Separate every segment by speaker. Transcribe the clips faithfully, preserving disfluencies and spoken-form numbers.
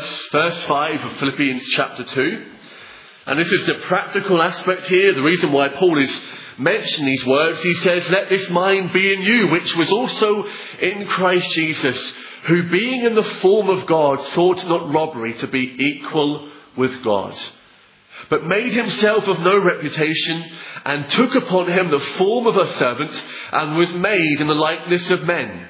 Speaker 1: verse, verse five of Philippians chapter two. And this is the practical aspect here. The reason why Paul is mentioning these words, he says, let this mind be in you, which was also in Christ Jesus, who being in the form of God, thought not robbery to be equal with God, but made himself of no reputation, and took upon him the form of a servant, and was made in the likeness of men.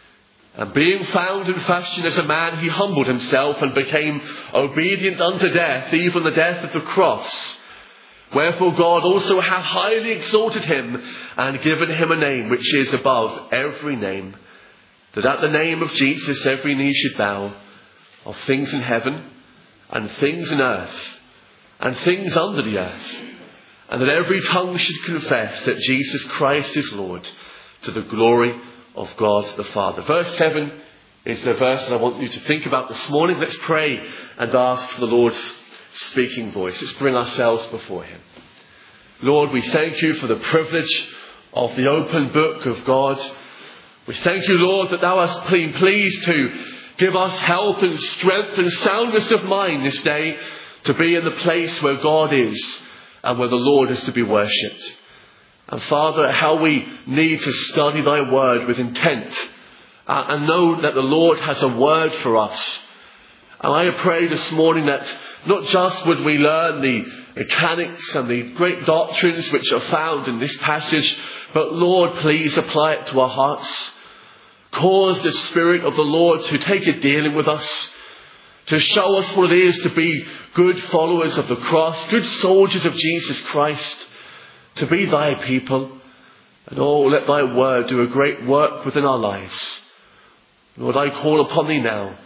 Speaker 1: And being found in fashion as a man, he humbled himself, and became obedient unto death, even the death of the cross. Wherefore God also hath highly exalted him, and given him a name which is above every name, that at the name of Jesus every knee should bow, of things in heaven, and things in earth, and things under the earth, and that every tongue should confess that Jesus Christ is Lord, to the glory of God the Father. Verse seven is the verse that I want you to think about this morning. Let's pray and ask for the Lord's speaking voice. Let's bring ourselves before him. Lord, we thank you for the privilege of the open book of God. We thank you, Lord, that thou hast been pleased to give us health and strength and soundness of mind this day, to be in the place where God is and where the Lord is to be worshipped. And Father, how we need to study thy word with intent, uh, and know that the Lord has a word for us. And I pray this morning that not just would we learn the mechanics and the great doctrines which are found in this passage, but Lord, please apply it to our hearts. Cause the Spirit of the Lord to take a dealing with us, to show us what it is to be good followers of the cross, good soldiers of Jesus Christ, to be thy people. And oh, let thy word do a great work within our lives. Lord, I call upon thee now.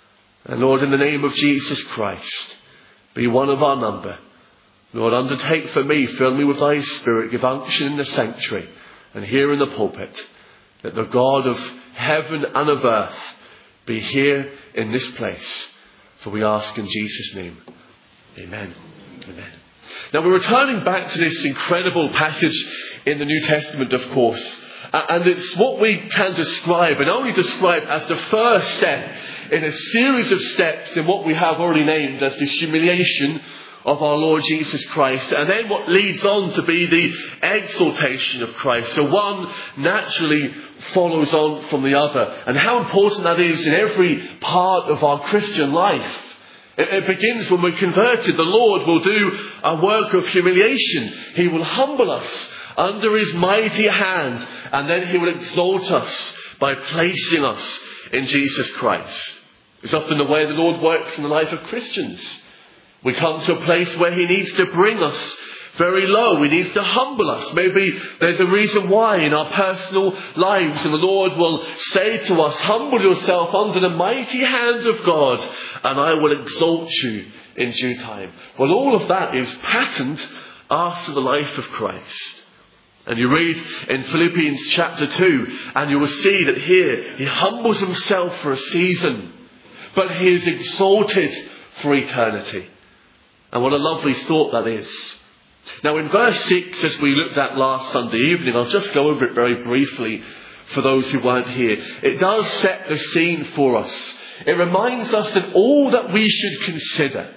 Speaker 1: And Lord, in the name of Jesus Christ, be one of our number. Lord, undertake for me, fill me with thy Spirit, give unction in the sanctuary and here in the pulpit. Let the God of heaven and of earth be here in this place. For we ask in Jesus' name. Amen. Amen. Now we're returning back to this incredible passage in the New Testament, of course. Uh, and it's what we can describe, and only describe, as the first step in a series of steps in what we have already named as the humiliation of our Lord Jesus Christ. And then what leads on to be the exaltation of Christ. So one naturally follows on from the other. And how important that is in every part of our Christian life. It begins when we're converted. The Lord will do a work of humiliation. He will humble us under his mighty hand, and then he will exalt us by placing us in Jesus Christ. It's often the way the Lord works in the life of Christians. We come to a place where he needs to bring us very low. He needs to humble us. Maybe there's a reason why in our personal lives, and the Lord will say to us, humble yourself under the mighty hand of God, and I will exalt you in due time. Well, all of that is patterned after the life of Christ. And you read in Philippians chapter two, and you will see that here he humbles himself for a season, but he is exalted for eternity. And what a lovely thought that is. Now in verse six, as we looked at last Sunday evening, I'll just go over it very briefly for those who weren't here. It does set the scene for us. It reminds us that all that we should consider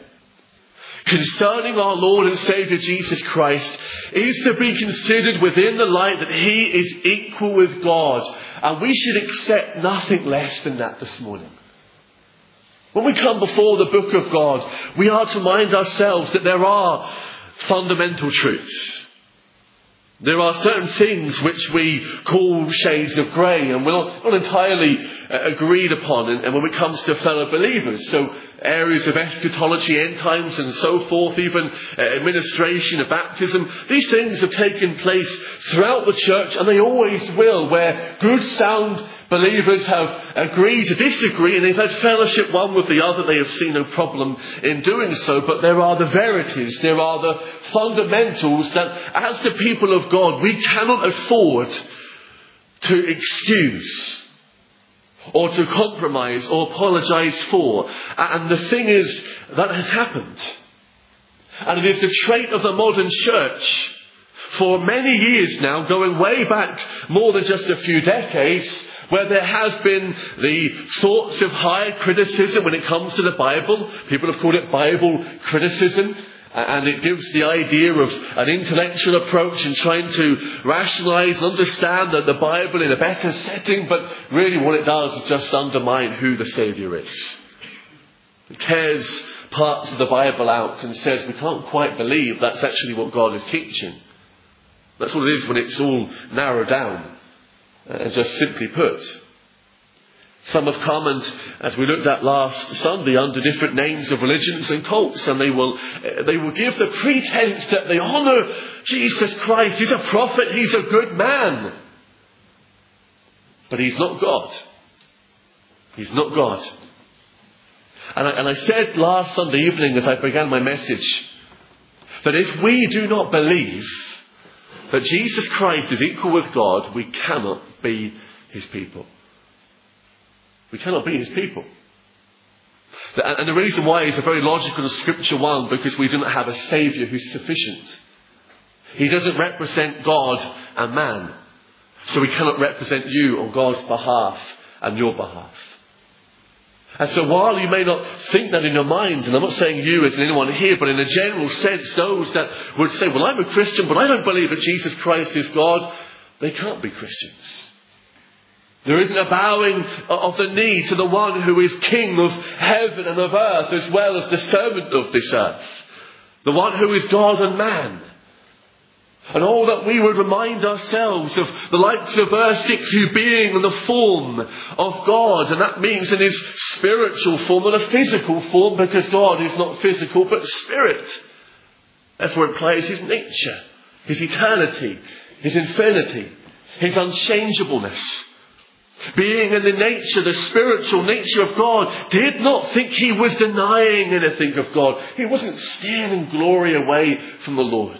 Speaker 1: concerning our Lord and Saviour Jesus Christ is to be considered within the light that he is equal with God. And we should accept nothing less than that this morning. When we come before the book of God, we are to remind ourselves that there are fundamental truths. There are certain things which we call shades of grey, and we're not, not entirely uh, agreed upon. And, and when it comes to fellow believers, so areas of eschatology, end times and so forth, even uh, administration of baptism, these things have taken place throughout the church, and they always will, where good sound believers have agreed to disagree, and they've had fellowship one with the other. They have seen no problem in doing so. But there are the verities, there are the fundamentals that as the people of God we cannot afford to excuse or to compromise or apologise for. And the thing is, that has happened. And it is the trait of the modern church for many years now, going way back more than just a few decades, where there has been the thoughts of high criticism when it comes to the Bible. People have called it Bible criticism. And it gives the idea of an intellectual approach and trying to rationalise and understand that the Bible in a better setting. But really what it does is just undermine who the Saviour is. It tears parts of the Bible out and says we can't quite believe that's actually what God is teaching. That's what it is when it's all narrowed down and just simply put. Some have come, and as we looked at last Sunday, under different names of religions and cults, and they will they will give the pretense that they honour Jesus Christ. He's a prophet, he's a good man. But he's not God. He's not God. And I, and I said last Sunday evening as I began my message, that if we do not believe that Jesus Christ is equal with God, we cannot be his people. We cannot be his people. And the reason why is a very logical and scripture one, because we do not have a Saviour who's sufficient. He doesn't represent God and man. So he cannot represent you on God's behalf and your behalf. And so while you may not think that in your minds, and I'm not saying you as anyone here, but in a general sense, those that would say, well, I'm a Christian, but I don't believe that Jesus Christ is God, they can't be Christians. There isn't a bowing of the knee to the one who is King of heaven and of earth, as well as the servant of this earth. The one who is God and man. And all that we would remind ourselves of the likes of verse six, who being in the form of God, and that means in his spiritual form and a physical form, because God is not physical but spirit. Therefore it implies his nature, his eternity, his infinity, his unchangeableness. Being in the nature, the spiritual nature of God, did not think he was denying anything of God. He wasn't stealing glory away from the Lord.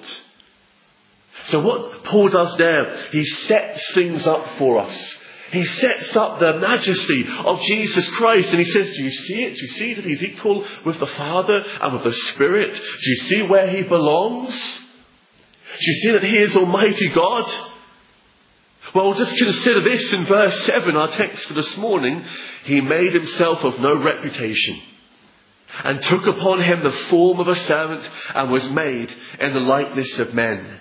Speaker 1: So what Paul does there, he sets things up for us. He sets up the majesty of Jesus Christ, and he says, do you see it? Do you see that he's equal with the Father and with the Spirit? Do you see where he belongs? Do you see that he is Almighty God? Well, just consider this in verse seven, our text for this morning. He made himself of no reputation, and took upon him the form of a servant, and was made in the likeness of men.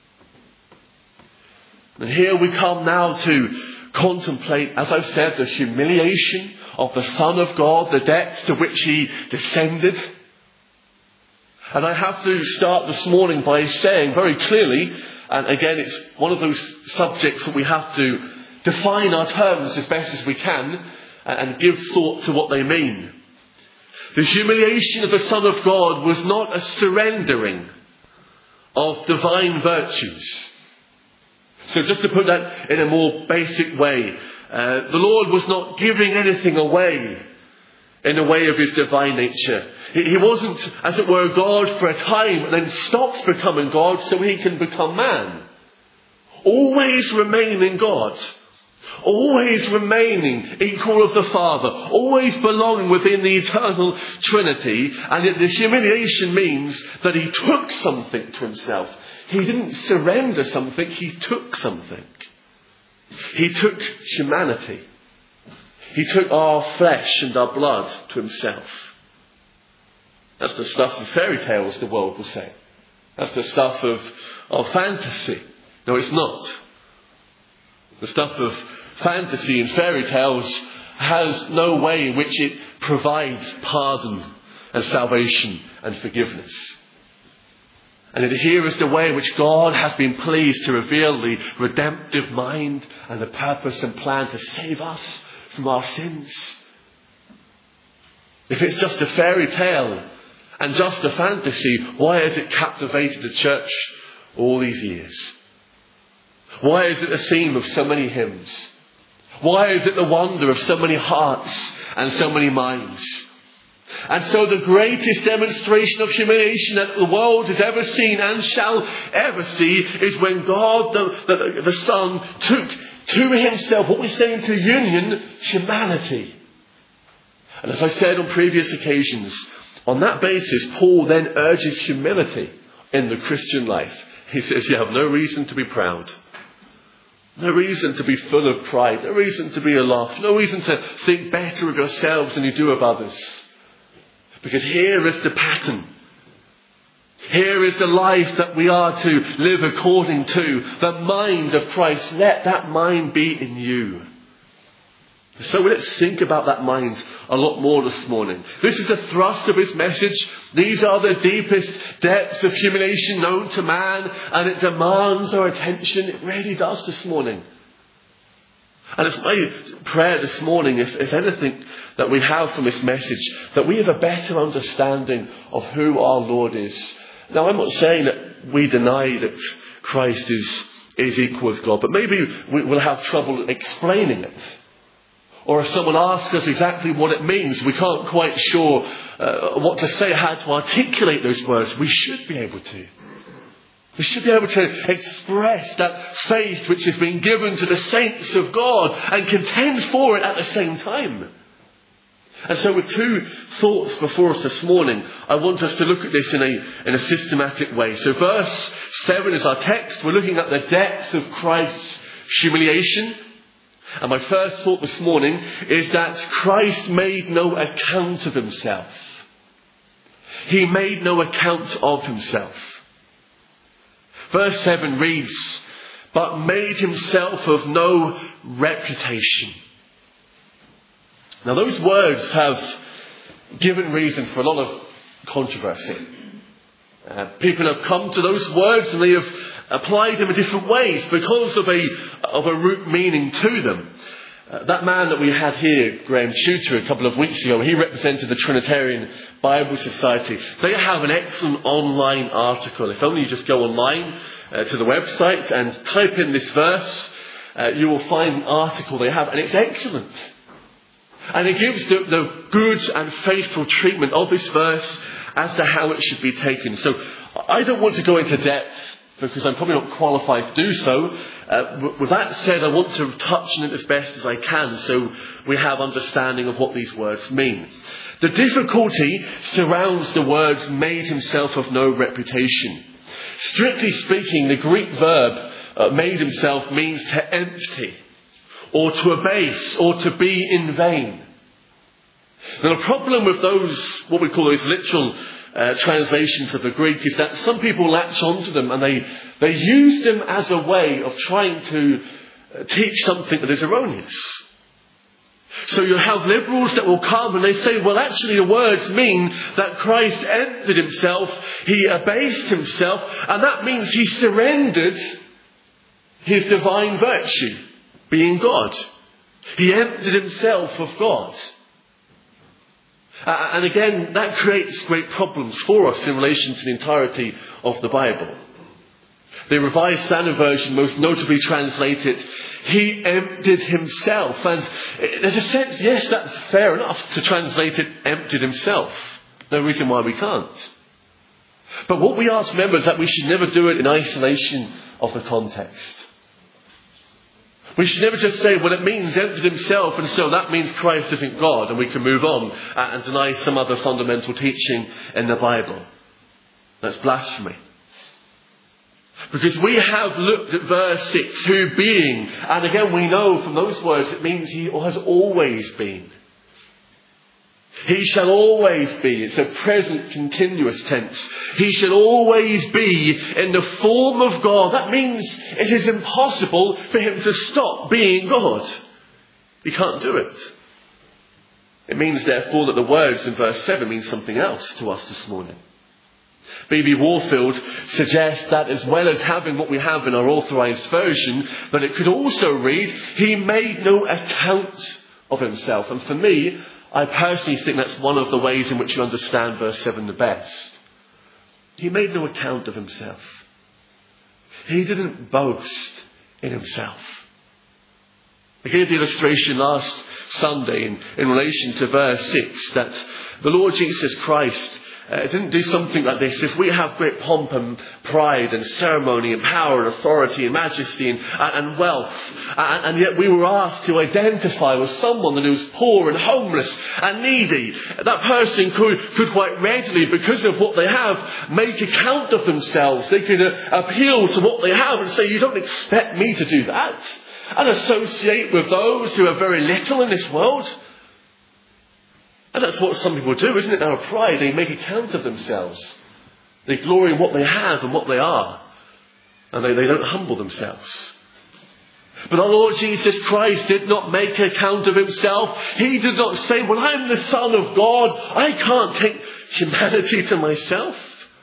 Speaker 1: And here we come now to contemplate, as I've said, the humiliation of the Son of God, the depth to which he descended. And I have to start this morning by saying very clearly, and again, it's one of those subjects that we have to define our terms as best as we can and give thought to what they mean. The humiliation of the Son of God was not a surrendering of divine virtues. So just to put that in a more basic way, uh, the Lord was not giving anything away in the way of his divine nature. He, he wasn't, as it were, God for a time and then stops becoming God so he can become man. Always remaining God. Always remaining equal of the Father. Always belonging within the eternal Trinity. And yet the humiliation means that he took something to himself. He didn't surrender something, he took something. He took humanity. He took our flesh and our blood to himself. That's the stuff of fairy tales, the world will say. That's the stuff of, of fantasy. No, it's not. The stuff of fantasy and fairy tales has no way in which it provides pardon and salvation and forgiveness. And here is the way in which God has been pleased to reveal the redemptive mind and the purpose and plan to save us from our sins. If it's just a fairy tale and just a fantasy, why has it captivated the church all these years? Why is it the theme of so many hymns? Why is it the wonder of so many hearts and so many minds? And so the greatest demonstration of humiliation that the world has ever seen and shall ever see is when God, the, the, the Son, took to himself, what we say into union, humanity. And as I said on previous occasions, on that basis, Paul then urges humility in the Christian life. He says you have no reason to be proud. No reason to be full of pride. No reason to be aloft. No reason to think better of yourselves than you do of others. Because here is the pattern. Here is the life that we are to live according to. The mind of Christ. Let that mind be in you. So let's think about that mind a lot more this morning. This is the thrust of his message. These are the deepest depths of humiliation known to man, and it demands our attention. It really does this morning. And it's my prayer this morning, if, if anything that we have from this message, that we have a better understanding of who our Lord is. Now, I'm not saying that we deny that Christ is, is equal with God, but maybe we will have trouble explaining it. Or if someone asks us exactly what it means, we can't quite sure uh, what to say, how to articulate those words. We should be able to. We should be able to express that faith which has been given to the saints of God and contend for it at the same time. And so with two thoughts before us this morning, I want us to look at this in a, in a systematic way. So verse seven is our text. We're looking at the depth of Christ's humiliation. And my first thought this morning is that Christ made no account of himself. He made no account of himself. Verse seven reads, but made himself of no reputation. Now those words have given reason for a lot of controversy. Uh, people have come to those words and they have applied them in different ways because of a of a root meaning to them. Uh, that man that we had here, Graham Shooter, a couple of weeks ago, he represented the Trinitarian Bible Society. They have an excellent online article. If only you just go online uh, to the website and type in this verse, uh, you will find an article they have, and it's excellent. And it gives the, the good and faithful treatment of this verse as to how it should be taken. So I don't want to go into depth because I'm probably not qualified to do so. Uh, with that said, I want to touch on it as best as I can so we have understanding of what these words mean. The difficulty surrounds the words made himself of no reputation. Strictly speaking, the Greek verb uh, made himself means to empty or to abase or to be in vain. Now the problem with those, what we call those literal uh, translations of the Greek, is that some people latch onto them and they, they use them as a way of trying to uh, teach something that is erroneous. So you have liberals that will come and they say, well actually the words mean that Christ emptied himself, he abased himself, and that means he surrendered his divine virtue, being God. He emptied himself of God. Uh, and again, that creates great problems for us in relation to the entirety of the Bible. The Revised Standard Version most notably translated, he emptied himself. And there's a sense, yes, that's fair enough to translate it, emptied himself. No reason why we can't. But what we are to remember is that we should never do it in isolation of the context. We should never just say, well, it means emptied himself, and so that means Christ isn't God, and we can move on and deny some other fundamental teaching in the Bible. That's blasphemy. Because we have looked at verse six, who being, and again we know from those words it means he has always been. He shall always be. It's a present continuous tense. He shall always be in the form of God. That means it is impossible for him to stop being God. He can't do it. It means therefore that the words in verse seven mean something else to us this morning. B B Warfield suggests that as well as having what we have in our authorized version, that it could also read, he made no account of himself. And for me, I personally think that's one of the ways in which you understand verse seven the best. He made no account of himself. He didn't boast in himself. I gave the illustration last Sunday in, in relation to verse six that the Lord Jesus Christ Uh, didn't do something like this. If we have great pomp and pride and ceremony and power and authority and majesty and, and wealth, and, and yet we were asked to identify with someone that was poor and homeless and needy, that person could, could quite readily, because of what they have, make account of themselves. They could uh, appeal to what they have and say, you don't expect me to do that. and associate with those who are very little in this world. And that's what some people do, isn't it? Out of pride, they make account of themselves. They glory in what they have and what they are. And they, they don't humble themselves. But our Lord Jesus Christ did not make account of himself. He did not say, well, I'm the Son of God. I can't take humanity to myself.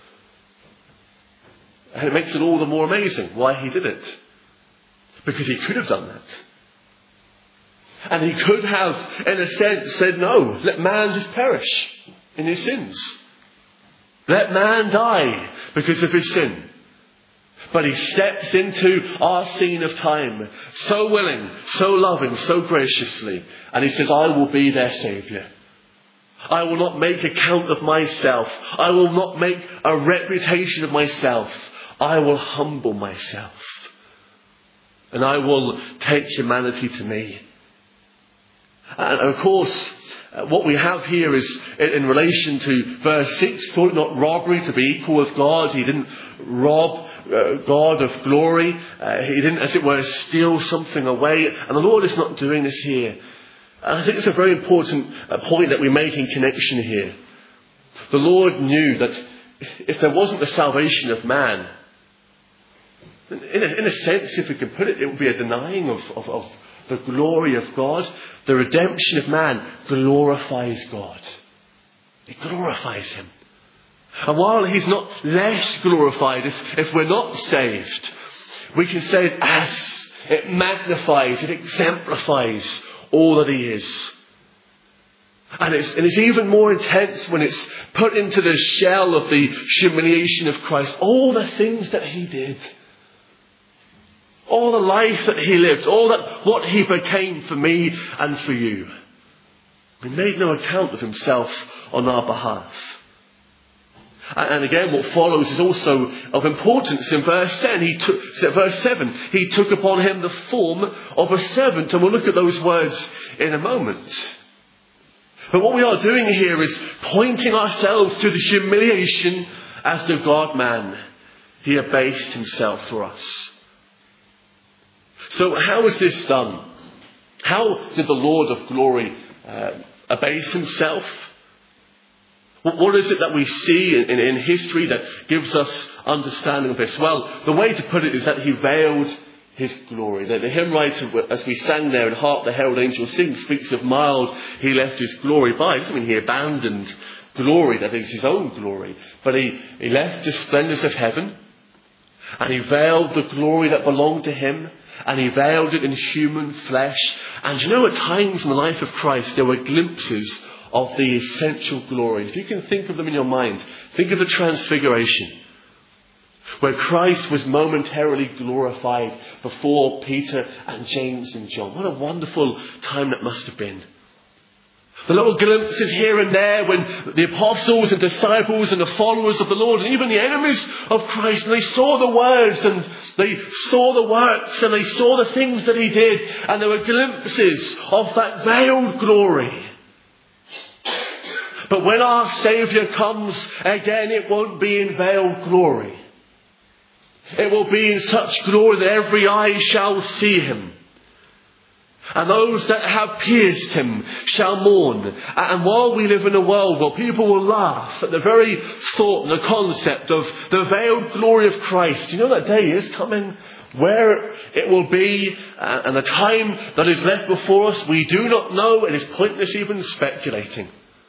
Speaker 1: And it makes it all the more amazing why he did it. Because he could have done that. And he could have, in a sense, said, no, let man just perish in his sins. Let man die because of his sin. But he steps into our scene of time, so willing, so loving, so graciously. And he says, I will be their Saviour. I will not make account of myself. I will not make a reputation of myself. I will humble myself. And I will take humanity to me. And of course, what we have here is in relation to verse six, thought it not robbery to be equal with God. He didn't rob uh, God of glory. Uh, he didn't, as it were, steal something away. And the Lord is not doing this here. And I think it's a very important uh, point that we make in connection here. The Lord knew that if there wasn't the salvation of man, in a, in a sense, if we can put it, it would be a denying of, of, of the glory of God. The redemption of man glorifies God. It glorifies him. And while he's not less glorified if, if we're not saved, we can say it as it magnifies, it exemplifies all that he is. And it's, and it's even more intense when it's put into the shell of the humiliation of Christ. All the things that he did. All the life that he lived. All that what he became for me and for you. He made no account of himself on our behalf. And again, what follows is also of importance. In verse seven, he took, verse seven, he took upon him the form of a servant. And we'll look at those words in a moment. But what we are doing here is pointing ourselves to the humiliation as the God-man. He abased himself for us. So how is this done? How did the Lord of glory uh, abase himself? What is it that we see in, in, in history that gives us understanding of this? Well, the way to put it is that he veiled his glory. The, the hymn writer, as we sang there in Hark the Herald Angels Sing, speaks of mild he left his glory by. It doesn't mean he abandoned glory, that is his own glory. But he, he left the splendours of heaven, and he veiled the glory that belonged to him, and he veiled it in human flesh. And you know, at times in the life of Christ, there were glimpses of the essential glory. If you can think of them in your mind, think of the Transfiguration, where Christ was momentarily glorified before Peter and James and John. What a wonderful time that must have been. The little glimpses here and there when the apostles and disciples and the followers of the Lord and even the enemies of Christ, and they saw the words and they saw the works and they saw the things that he did, and there were glimpses of that veiled glory. But when our Saviour comes again, it won't be in veiled glory. It will be in such glory that every eye shall see him. And those that have pierced him shall mourn. And while we live in a world where people will laugh at the very thought and the concept of the veiled glory of Christ, you know that day is coming where it will be, uh, and the time that is left before us, we do not know. It is pointless even speculating.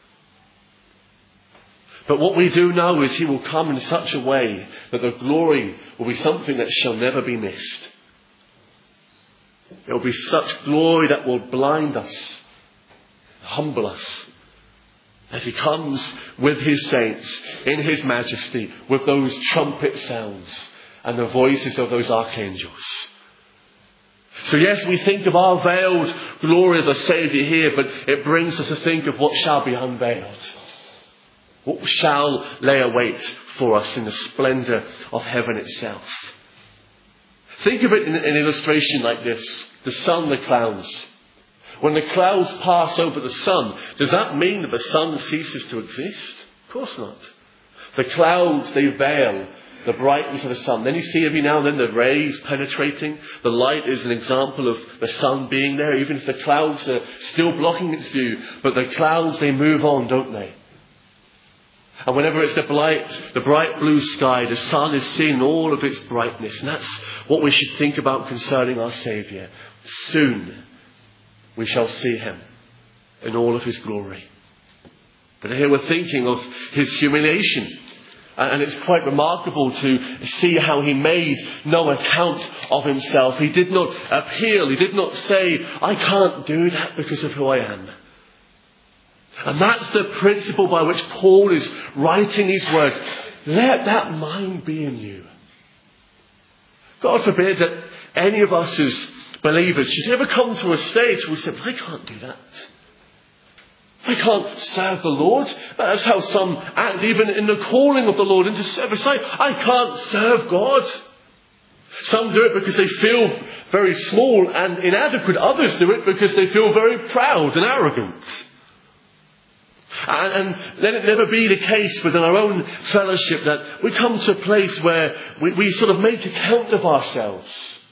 Speaker 1: But what we do know is he will come in such a way that the glory will be something that shall never be missed. It will be such glory that will blind us, humble us, as he comes with his saints in his majesty, with those trumpet sounds and the voices of those archangels. So yes, we think of our veiled glory of the Saviour here, but it brings us to think of what shall be unveiled. What shall lay await for us in the splendour of heaven itself. Think of it in an illustration like this. The sun, the clouds. When the clouds pass over the sun, does that mean that the sun ceases to exist? Of course not. The clouds, they veil the brightness of the sun. Then you see every now and then the rays penetrating. The light is an example of the sun being there, even if the clouds are still blocking its view. But the clouds, they move on, don't they? And whenever it's the bright, the bright blue sky, the sun is seen in all of its brightness. And that's what we should think about concerning our Saviour. Soon we shall see him in all of his glory. But here we're thinking of his humiliation. And it's quite remarkable to see how he made no account of himself. He did not appeal. He did not say, I can't do that because of who I am. And that's the principle by which Paul is writing these words. Let that mind be in you. God forbid that any of us as believers should ever come to a stage where we say, I can't do that. I can't serve the Lord. That's how some act even in the calling of the Lord into service. I, I can't serve God. Some do it because they feel very small and inadequate. Others do it because they feel very proud and arrogant. And, and let it never be the case within our own fellowship that we come to a place where we, we sort of make account of ourselves.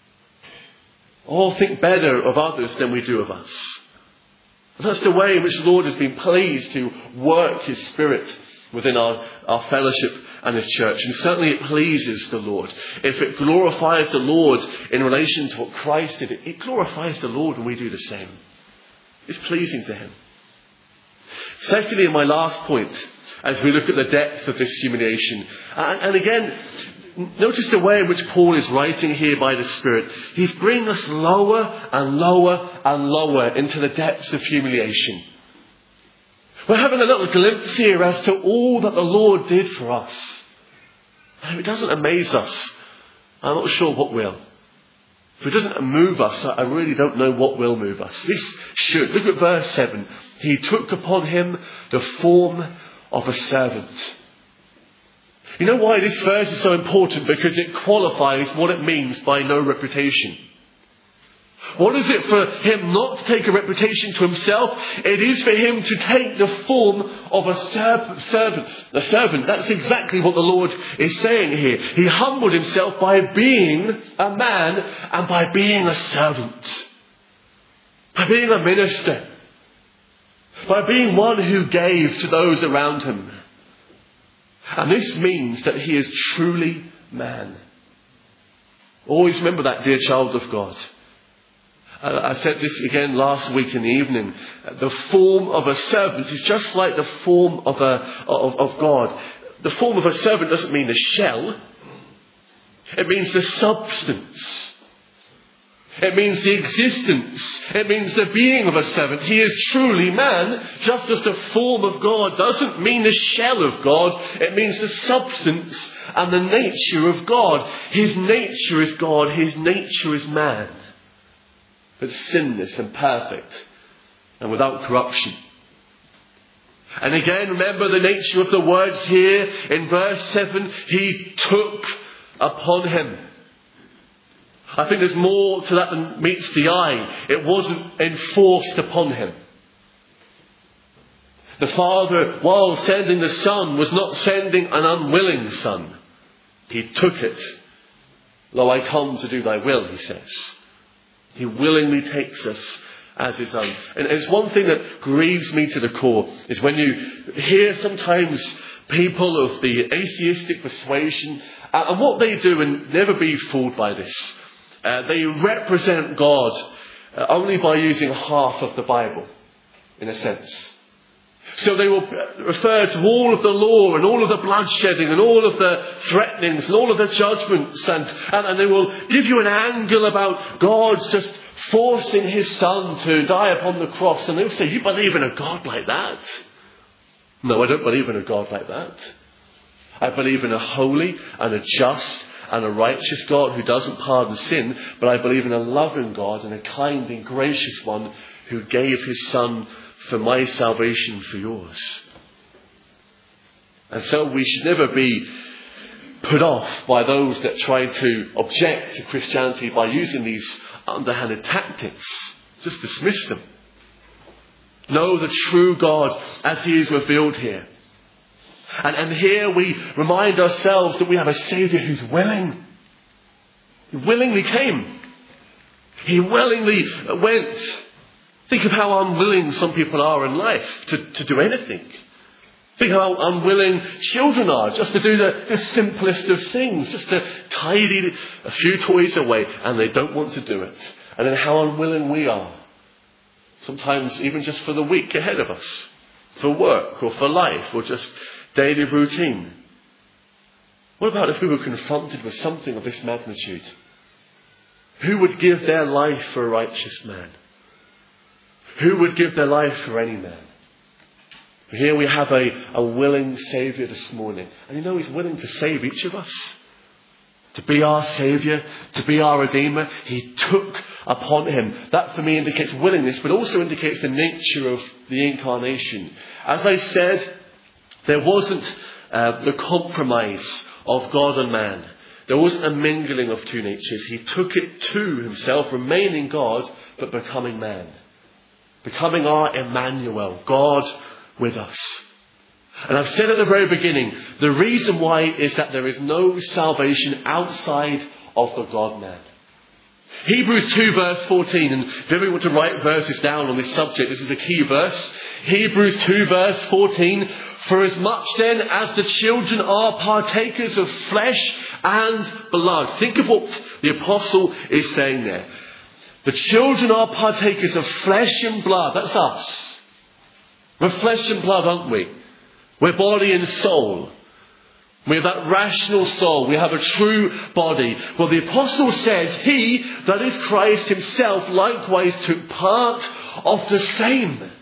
Speaker 1: Or think better of others than we do of us. And that's the way in which the Lord has been pleased to work his Spirit within our, our fellowship and his church. And certainly it pleases the Lord. If it glorifies the Lord in relation to what Christ did, it glorifies the Lord when we do the same. It's pleasing to him. Secondly, in my last point, as we look at the depth of this humiliation, and, and again, notice the way in which Paul is writing here by the Spirit. He's bringing us lower and lower and lower into the depths of humiliation. We're having a little glimpse here as to all that the Lord did for us. And if it doesn't amaze us, I'm not sure what will. If it doesn't move us, I really don't know what will move us. This should. Look at verse seven. He took upon him the form of a servant. You know why this verse is so important? Because it qualifies what it means by no reputation. What is it for him not to take a reputation to himself? It is for him to take the form of a servant. A servant. That's exactly what the Lord is saying here. He humbled himself by being a man and by being a servant. By being a minister. By being one who gave to those around him. And this means that he is truly man. Always remember that, dear child of God. I said this again last week in the evening. The form of a servant is just like the form of a of, of God. The form of a servant doesn't mean the shell. It means the substance. It means the existence. It means the being of a servant. He is truly man, just as the form of God doesn't mean the shell of God. It means the substance and the nature of God. His nature is God. His nature is man. But sinless and perfect and without corruption. And again, remember the nature of the words here in verse seven. He took upon him. I think there's more to that than meets the eye. It wasn't enforced upon him. The Father, while sending the Son, was not sending an unwilling Son. He took it. Lo, I come to do thy will, he says. He willingly takes us as his own. And it's one thing that grieves me to the core, is when you hear sometimes people of the atheistic persuasion, uh, and what they do, and never be fooled by this, uh, they represent God uh, only by using half of the Bible, in a sense. So they will refer to all of the law and all of the bloodshedding and all of the threatenings and all of the judgments, and, and, and they will give you an angle about God's just forcing his Son to die upon the cross. And they'll say, you believe in a God like that? No, I don't believe in a God like that. I believe in a holy and a just and a righteous God who doesn't pardon sin, but I believe in a loving God and a kind and gracious one who gave his Son for my salvation, for yours. And so we should never be put off by those that try to object to Christianity by using these underhanded tactics. Just dismiss them. Know the true God as he is revealed here. And, and here we remind ourselves that we have a Saviour who's willing. He willingly came. He willingly went. Think of how unwilling some people are in life to, to do anything. Think how unwilling children are just to do the, the simplest of things, just to tidy a few toys away, and they don't want to do it. And then how unwilling we are. Sometimes even just for the week ahead of us, for work or for life or just daily routine. What about if we were confronted with something of this magnitude? Who would give their life for a righteous man? Who would give their life for any man? Here we have a, a willing Saviour this morning. And you know, He's willing to save each of us. To be our Saviour, to be our Redeemer. He took upon Him. That for me indicates willingness, but also indicates the nature of the incarnation. As I said, there wasn't uh, the compromise of God and man. There wasn't a mingling of two natures. He took it to Himself, remaining God, but becoming man. Becoming our Emmanuel, God with us. And I've said at the very beginning, the reason why is that there is no salvation outside of the God-man. Hebrews two verse fourteen, and if we want to write verses down on this subject, this is a key verse. Hebrews two verse fourteen, for as much then as the children are partakers of flesh and blood. Think of what the apostle is saying there. The children are partakers of flesh and blood. That's us. We're flesh and blood, aren't we? We're body and soul. We have that rational soul. We have a true body. Well, the apostle says, He, that is Christ Himself, likewise took part of the same.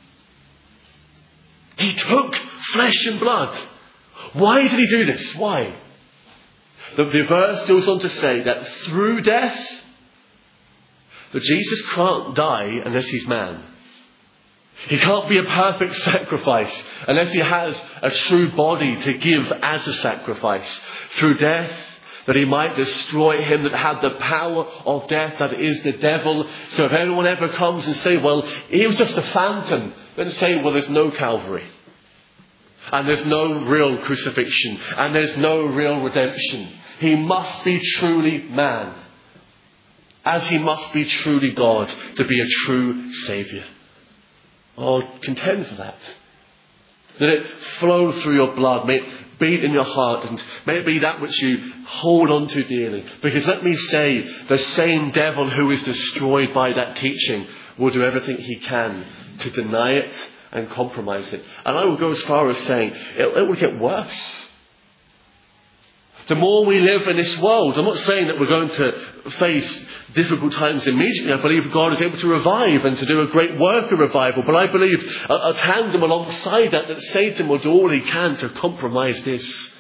Speaker 1: He took flesh and blood. Why did He do this? Why? The, the verse goes on to say that through death, that Jesus can't die unless He's man. He can't be a perfect sacrifice unless He has a true body to give as a sacrifice. Through death, that He might destroy him that had the power of death, that is the devil. So if anyone ever comes and say, well, He was just a phantom, then say, well, there's no Calvary. And there's no real crucifixion. And there's no real redemption. He must be truly man. As He must be truly God to be a true Saviour. Oh, contend for that. Let it flow through your blood. May it beat in your heart. And may it be that which you hold on to dearly. Because let me say, the same devil who is destroyed by that teaching will do everything he can to deny it and compromise it. And I will go as far as saying, it, it will get worse. The more we live in this world, I'm not saying that we're going to face difficult times immediately. I believe God is able to revive and to do a great work of revival. But I believe a, a tandem alongside that, that Satan will do all he can to compromise this.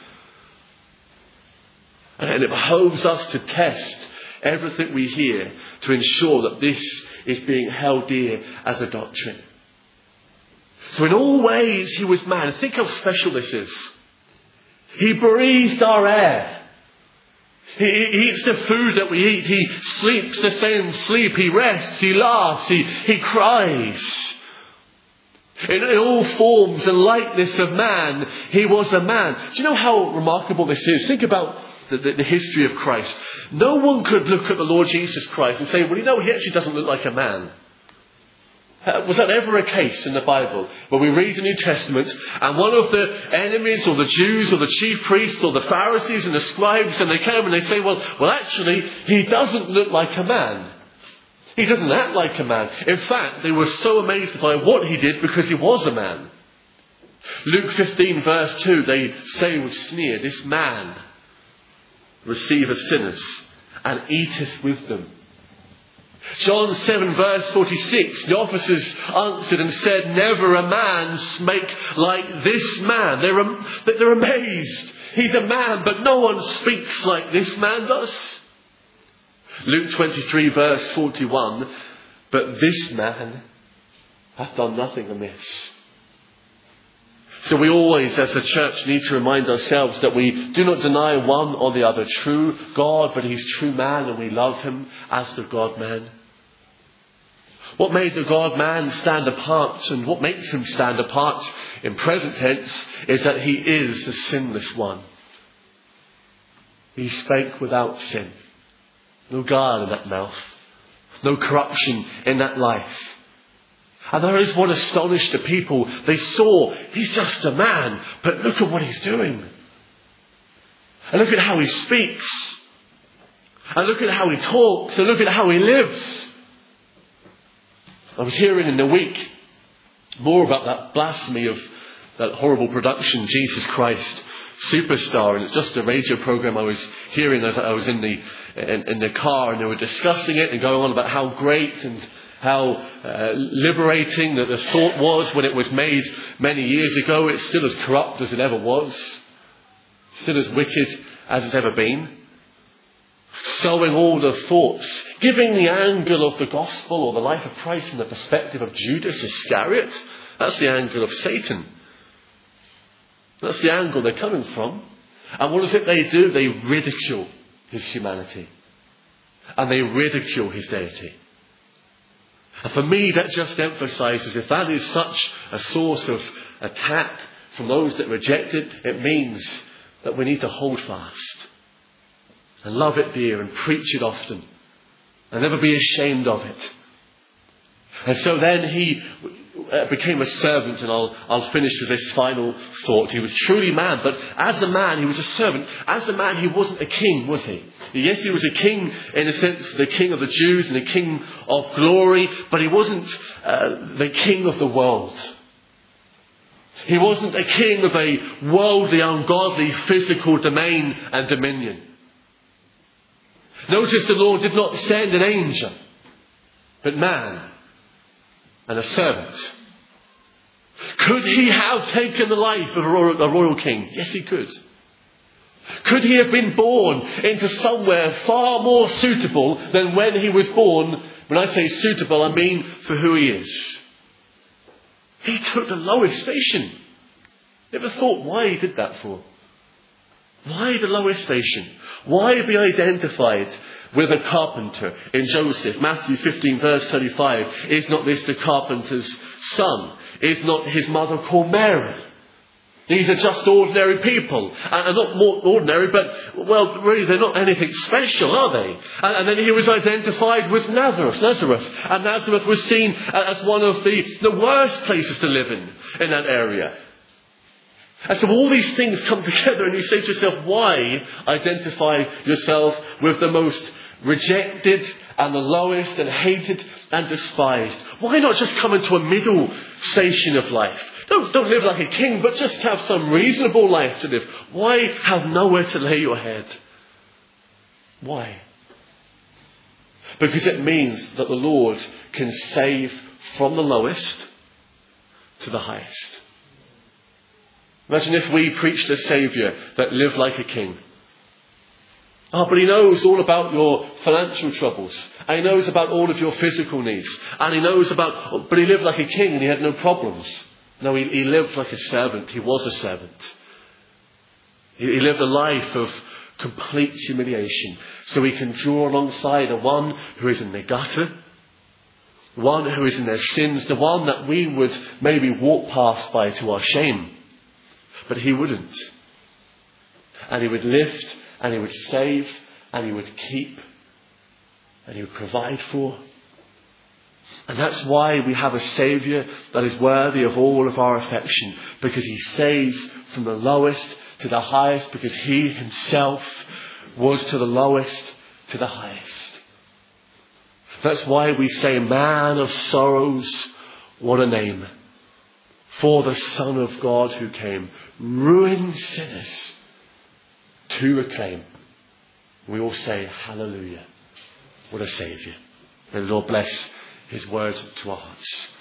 Speaker 1: And it behoves us to test everything we hear to ensure that this is being held dear as a doctrine. So in all ways He was man. Think how special this is. He breathed our air. He, he eats the food that we eat. He sleeps the same sleep. He rests. He laughs. He, he cries. In, in all forms and likeness of man, He was a man. Do you know how remarkable this is? Think about the, the, the history of Christ. No one could look at the Lord Jesus Christ and say, well, you know, He actually doesn't look like a man. Uh, was that ever a case in the Bible where we read the New Testament and one of the enemies or the Jews or the chief priests or the Pharisees and the scribes, and they come and they say, well, well, actually, He doesn't look like a man. He doesn't act like a man. In fact, they were so amazed by what He did because He was a man. Luke fifteen verse two, they say with sneer, this man receiveth sinners and eateth with them. John seven verse forty-six, the officers answered and said, never a man spake like this man. They're, am- they're amazed. He's a man, but no one speaks like this man does. Luke twenty-three verse forty-one, but this man hath done nothing amiss. So we always, as a church, need to remind ourselves that we do not deny one or the other. True God, but He's true man, and we love Him as the God-man. What made the God-man stand apart, and what makes him stand apart in present tense, is that he is the sinless one. He spake without sin. No guile in that mouth. No corruption in that life. And there is what astonished the people. They saw, he's just a man, but look at what he's doing. And look at how he speaks. And look at how he talks. And look at how he lives. I was hearing in the week more about that blasphemy of that horrible production, Jesus Christ Superstar. And it's just a radio program I was hearing as I was in the in, in the car, and they were discussing it and going on about how great and how uh, liberating that the thought was when it was made many years ago. It's still as corrupt as it ever was. Still as wicked as it's ever been. Sowing all the thoughts, giving the angle of the gospel or the life of Christ from the perspective of Judas Iscariot. That's the angle of Satan. That's the angle they're coming from. And what is it they do? They ridicule his humanity. And they ridicule his deity. And for me, that just emphasizes, if that is such a source of attack from those that reject it, it means that we need to hold fast. And love it dear and preach it often. And never be ashamed of it. And so then he became a servant, and I'll, I'll finish with this final thought. He was truly man, but as a man, he was a servant. As a man, he wasn't a king, was he? Yes, he was a king in a sense, the king of the Jews and the king of glory, but he wasn't uh, the king of the world. He wasn't a king of a worldly, ungodly, physical domain and dominion. Notice the Lord did not send an angel, but man and a servant. Could he have taken the life of a royal, a royal king? Yes, he could. Could he have been born into somewhere far more suitable than when he was born? When I say suitable, I mean for who he is. He took the lowest station. Never thought why he did that for. Why the lowest station? Why be identified with a carpenter in Joseph? Matthew fifteen verse thirty-five. Is not this the carpenter's son? Is not his mother called Mary? These are just ordinary people. And not more ordinary, but, well, really, they're not anything special, are they? And, and then he was identified with Nazareth. Nazareth. And Nazareth was seen as one of the, the worst places to live in, in that area. And so all these things come together, and you say to yourself, why identify yourself with the most rejected and the lowest and hated and despised? Why not just come into a middle station of life? Don't, don't live like a king, but just have some reasonable life to live. Why have nowhere to lay your head? Why? Because it means that the Lord can save from the lowest to the highest. Imagine if we preached a Saviour that lived like a king. Oh, but he knows all about your financial troubles. And he knows about all of your physical needs. And he knows about, but he lived like a king and he had no problems. No, he, he lived like a servant. He was a servant. He, he lived a life of complete humiliation. So we can draw alongside the one who is in the gutter. One who is in their sins. The one that we would maybe walk past by to our shame. But he wouldn't. And he would lift, and he would save, and he would keep, and he would provide for. And that's why we have a Saviour that is worthy of all of our affection. Because he saves from the lowest to the highest. Because he himself was to the lowest to the highest. That's why we say, man of sorrows, what a name. For the Son of God who came, ruined sinners to reclaim. We all say, hallelujah. What a Saviour. May the Lord bless his word to our hearts.